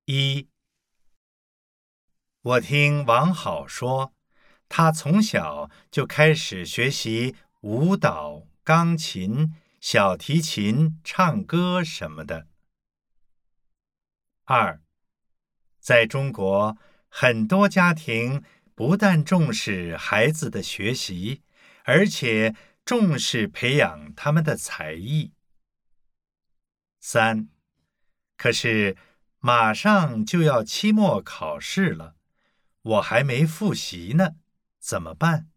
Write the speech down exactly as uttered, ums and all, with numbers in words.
一，我听王好说，他从小就开始学习舞蹈、钢琴、小提琴、唱歌什么的。二，在中国，很多家庭不但重视孩子的学习，而且重视培养他们的才艺。三，可是马上就要期末考试了，我还没复习呢，怎么办？